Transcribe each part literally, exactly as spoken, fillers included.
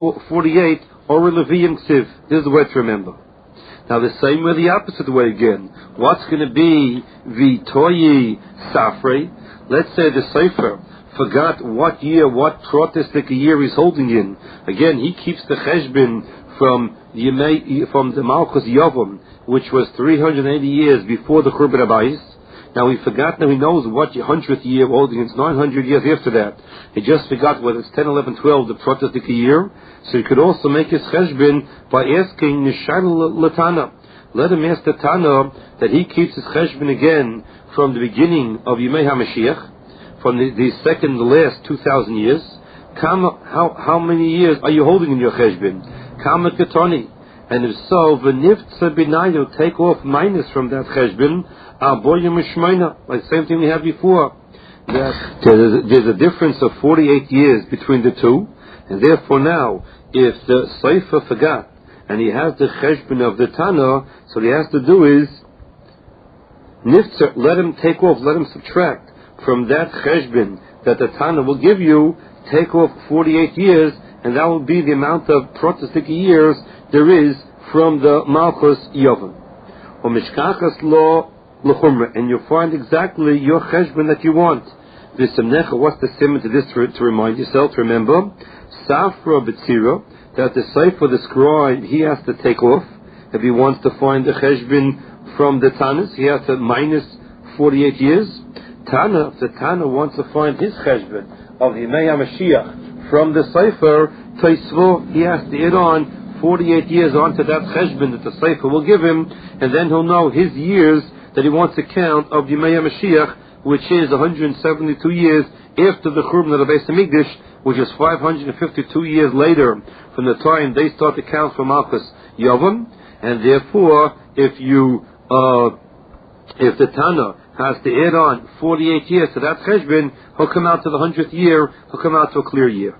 forty-eight, or Levium Ksiv. This is the way to remember. Now the same way, the opposite way again. What's going to be Vitoyi Safrei? Let's say the Sefer forgot what year, what protistic year he's holding in. Again, he keeps the Cheshbin from Yemei, from the Malchus Yovam, which was three hundred eighty years before the Churban Abayis. Now he forgot, now he knows what hundredth year holding, it's nine hundred years after that. He just forgot whether it's ten, eleven, twelve, the protistic year. So he could also make his cheshbon by asking Nishal Latana. Let him ask the Tana that he keeps his cheshbon again from the beginning of Yemei HaMashiach, from the, the second, the last two thousand years. Kama, how, how many years are you holding in your cheshbon? Kama Ketoni. And if so, v'niftzah b'nayu, take off minus from that cheshbon, aboyim mishmeina, like the same thing we had before. That there's a, there's a difference of forty-eight years between the two, and therefore now, if the Sefer forgot, and he has the cheshbon of the Tana, so what he has to do is, niftzah, let him take off, let him subtract from that cheshbon that the Tana will give you, take off forty-eight years, and that will be the amount of protistic years there is from the Malchus Yovan. Or Mishkachas lo l'chumra, and you'll find exactly your cheshbon that you want. V'semnecha, what's the simon to this to, to remind yourself, remember? Safra b'tzira, that the sefer, the scribe, he has to take off. If he wants to find the cheshbon from the Tanas, he has to minus forty-eight years. Tana, if the Tana wants to find his cheshbon of Yemei HaMashiach from the sefer, Taisvo, he has to add on forty-eight years onto that cheshbon that the sefer will give him, and then he'll know his years that he wants to count of Yemei HaMashiach, which is one hundred seventy-two years after the Churban of the Beis HaMikdash, which is five hundred fifty-two years later from the time they start to count for Malchus Yovam. And therefore, if you, uh, if the Tana has to add on forty-eight years to that cheshbon, he'll come out to the hundredth year, he'll come out to a clear year.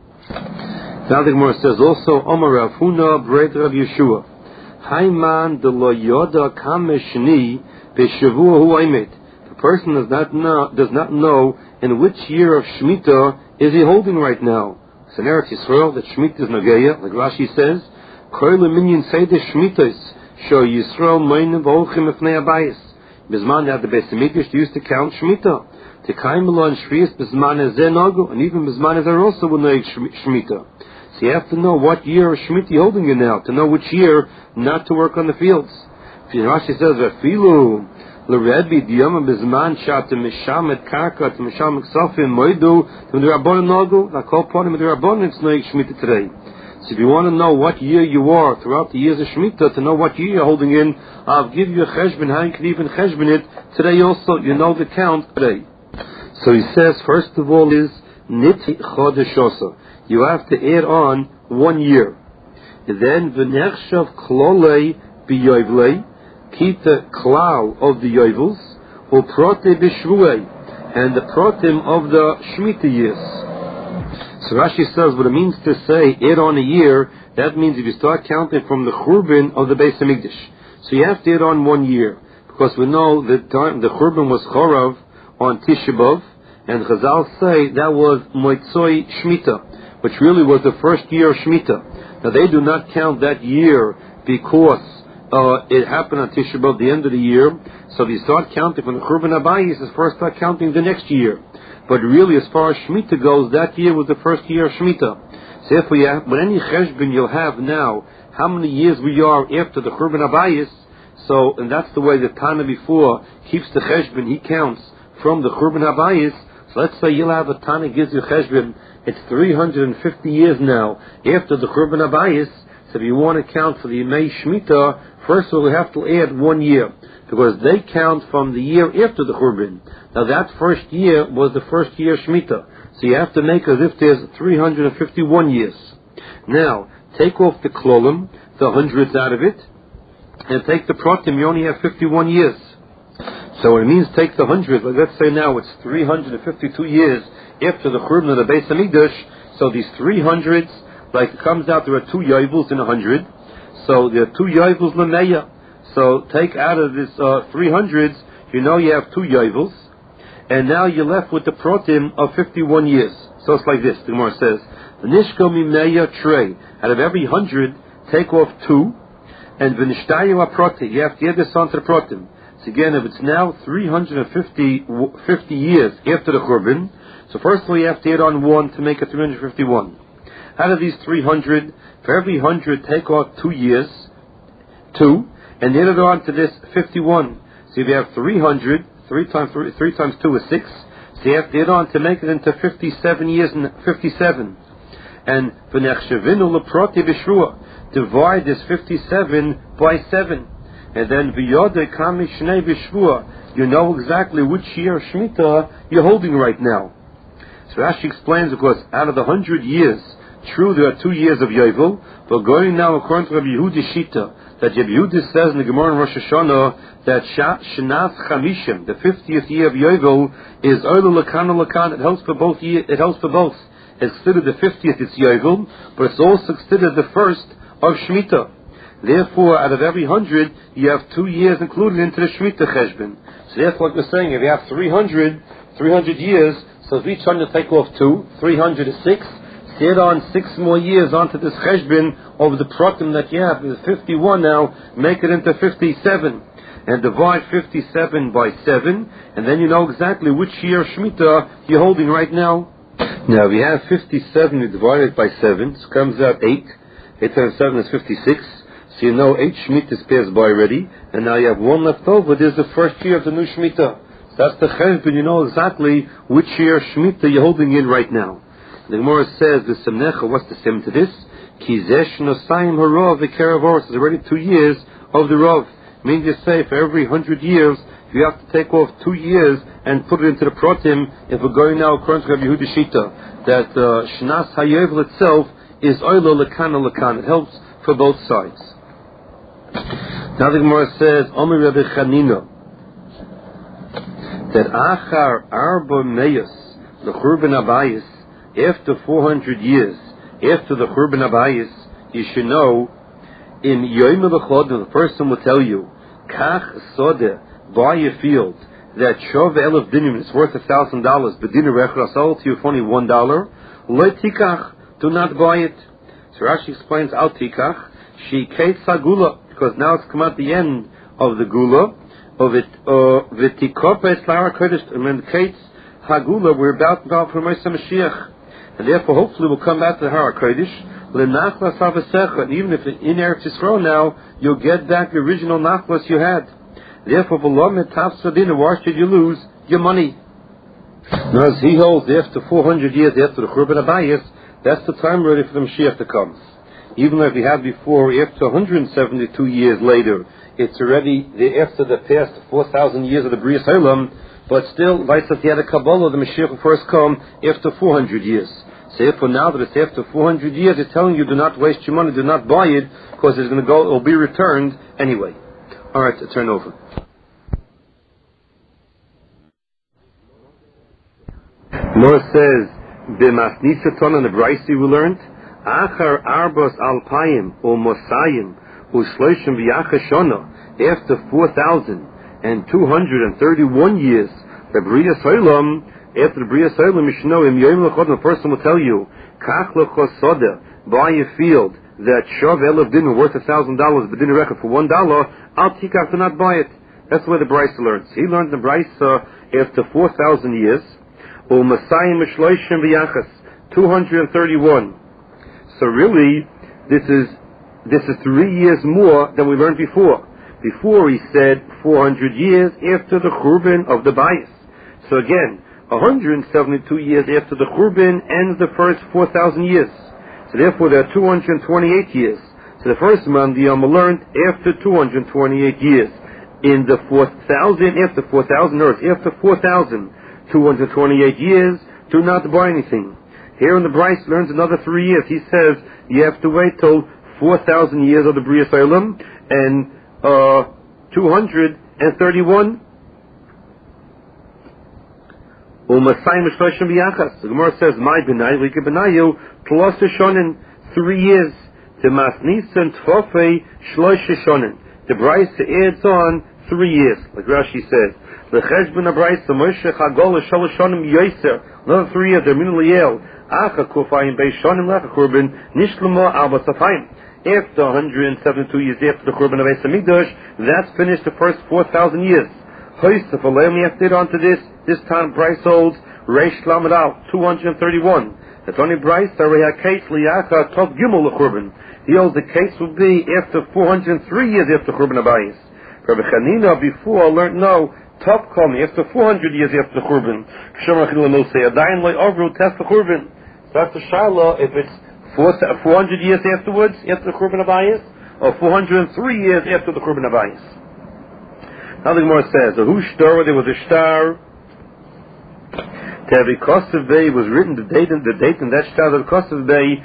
Now the Gemara says also, Omar Rav Huna Breit Rav Yeshua, Hayman de lo yoda kameshni b'shavua hu aimet. The person does not know does not know in which year of Shemitah is he holding right now. It's in Eretz Yisrael that Shemitah is Nageya, like Rashi says, Koil minyan seidah Shemitas sho Yisrael meinem v'olchim efnei abayis. Bizman that the Beis HaMikdash used to count Shemitah. Tekaimelo and Shvius bizman ezeh nagu, and even bizman ezeh also will know Shemitah. So you have to know what year of Shemitah you're holding in now, to know which year not to work on the fields. Rashi says, V'afilu l'Rebbe diyama bizman shata mishamet karka to mishamet ksafim moidu to m'derabbanan nagu, l'kol ponim m'derabbanan it's noig Shemitah today. So if you want to know what year you are throughout the years of Shemitah, to know what year you're holding in, I'll give you a cheshbon, how you can even cheshbon it. Today also, you know the count today. So he says, first of all is, niti chodeshosa. You have to add on one year. Then v'nechshav klolei b'yoivlei, keep the clow of the yoivels, u'prote b'shvuei, and the protim of the Shemitah years. So Rashi says what it means to say add on a year, that means if you start counting from the Churban of the Beis HaMikdash. So you have to add on one year, because we know that the Churban was Chorav on Tisha B'Av, and Chazal say that was Moitzoi Shemitah, which really was the first year of Shemitah. Now they do not count that year because uh, it happened on Tisha B'Av, the end of the year. So if you start counting from the Churban Abayis, it's first start counting the next year. But really, as far as Shemitah goes, that year was the first year of Shemitah. So if we have, when any cheshbon you'll have now, how many years we are after the Churban Abayis, so, and that's the way the Tana before keeps the cheshbon, he counts from the Churban Abayis. So let's say you'll have a Tana gives you cheshbon, it's three hundred fifty years now after the Churban Abayis. So if you want to count for the Yemei Shemitah, first of all we have to add one year, because they count from the year after the Churban. Now that first year was the first year of Shemitah. So you have to make as if there's three hundred fifty-one years. Now, take off the klolim, the hundreds out of it, and take the protim, you only have fifty-one years. So it means take the hundred, like let's say now it's three hundred fifty-two years after the Churban of the Beis HaMikdash. So these three hundreds, like it comes out there are two yoivels in a hundred. So there are two yoivels l'meya. So take out of this uh, three hundreds, you know you have two yoivels, and now you're left with the protim of fifty-one years. So it's like this. The Gemara says, "V'nishko mimeya trei." Out of every hundred, take off two, and v'nishtayu aproti. You have to add this onto the protim. So again, if it's now three hundred fifty, fifty years after the Churban, so first of all you have to add on one to make it three hundred fifty-one. Out of these three hundred, for every hundred, take off two years, two, and add it on to this fifty-one. So if you have three hundred, three times three, three times two is six. So you have to add on to make it into fifty-seven years and fifty-seven. And v'nechshevinu leproti b'shvua, divide this fifty-seven by seven. And then v'yodei kami shnei b'shvua, you know exactly which year of Shemitah you're holding right now. So Rashi explains, because out of the hundred years, true there are two years of Yovel, but going now according to Rabbi Yehuda Shita, that Rabbi Yehuda says in the Gemara in Rosh Hashanah that Shnas Chamishim, the fiftieth year of Yovel, is Oila Lakan Lakan. It helps for both. Year, it helps for both. It's considered the fiftieth, it's Yovel, but it's also considered the first of Shemitah. Therefore, out of every hundred, you have two years included into the Shemitah Cheshbon. So therefore, like we're saying, if you have three hundred, three hundred years, so if each hundred take off two, three hundred is six. Add on six more years onto this cheshbon of the protim that you have. It's fifty-one now, make it into fifty-seven. And divide fifty-seven by seven, and then you know exactly which year of Shemitah you're holding right now. Now, if you have fifty-seven, you divide it by seven, so it comes out eight. eight times seven is fifty-six. So you know eight Shemitahs passed by already, and now you have one left over. There's the first year of the new Shemitah. So that's the cheshbon, you know exactly which year of Shemitah you're holding in right now. The Gemara says, the Semnecha, what's the sim to this? Kizesh nosayim harov v'keravoros. It's already two years of the Rav. Means you say, for every hundred years, you have to take off two years and put it into the protim, if we're going now according to Rabbi Yehuda Shita, that uh, Shnas HaYovel itself is oilo lekana lekan. It helps for both sides. Now the Gemara says, Omer Rabbi Chanina, that achar arba meyos, the Churban Abayis, after four hundred years, after the Churban Abayis, you should know, in Yom HaChodim, the person will tell you, Kach Sodeh, buy a field, that Shov Elef Dinim is worth a thousand dollars, but Dinner Rechra sold to you for only one dollar, Le Tikach, do not buy it. So Rashi explains, Al Tikach, She Kates Gula, because now it's come out the end of the Gula, of it, uh, V'tikopet Lara Kodesh, and when Kates Hagula, we're about to go for Moshe Mashiach. And therefore, hopefully, we'll come back to the Har HaKodesh. L'nachlas havasecha, and even if in Eretz Yisrael now, you'll get back the original nachlas you had. Therefore, v'lo metaf sadina, why should you lose your money? Now, as he holds, after four hundred years after the Churban Abayis, that's the time ready for the Mashiach to come. Even if we had before, after one hundred seventy-two years later, it's already the, after the past four thousand years of the Bria Olam, but still, like if you had a Kabbalah, the Mashiach will first come after four hundred years. So therefore now that it's after four hundred years, it's telling you do not waste your money, do not buy it, because it's going to go, it will be returned anyway. Alright, turn over. Mor says, B'masnisaton on the Braisi we learned, Achar arbos alpayim, or mosayim, or shloshim v'yachar shona, after four thousand two hundred thirty-one years, the Bria Olam, after the Bria Olam, you should know, in Yom HaChodim, the person will tell you, Kach lechosoda, buy a field that Shov Elef Din worth a thousand dollars, but didn't reckon for one dollar, I'll take out to not buy it. That's where the Bryce learns. He learned the Bryce uh, after four thousand years, or Masayim Mishloishim V'yachas, two hundred thirty-one. So really, this is this is three years more than we learned before. Before he said four hundred years after the Churban of the Bayis. So again, one hundred seventy-two years after the Churban ends the first four thousand years. So therefore there are two hundred twenty-eight years. So the first man the Yom learned after two hundred twenty-eight years. In the four thousand, after four thousand, or after four thousand two hundred twenty-eight years, do not buy anything. Here in the Bryce learns another three years. He says you have to wait till four thousand years of the Bria Olam, and Uh, two hundred thirty-one. The Gemara says, "My benay like benayu plus shonen three years to masnisan tfofei shlosh shonen." The Bryce adds on three years, like Rashi says. The Cheshbon Abrayis, the Moshe Chagol, Shalosh Shonim Yoser, another three years, the Min Liel, Acha Kufayim Bei Shonim Lecha Korban, Nishlemo Alba Safayim. After one hundred seventy-two years after the Korban of Beis Hamikdash, that's finished the first four thousand years. Hoysef Aleim, we have to add on to this, this time Bryce holds Reish Lamed Al, two hundred thirty-one. That's only Bryce, the Reha case, Liacha, Tov Gimel Korban. He holds the case would be after four hundred three years after Korban Abayis. Rabbi Chanina before learned no, Top Komi, after four hundred years after the Korban. Kshomar Chilil Mil say, Adayin Loi Ovru Test the Korban. So that's the Shiloh, if it's four hundred years afterwards, after the Korban Abayis, or four hundred three years after the Korban Abayis. Now the Gemara says, the Hu Shtar, there was a star, Tevi Kosev Bay was written, the date, the date in that star, the Kosev Bay,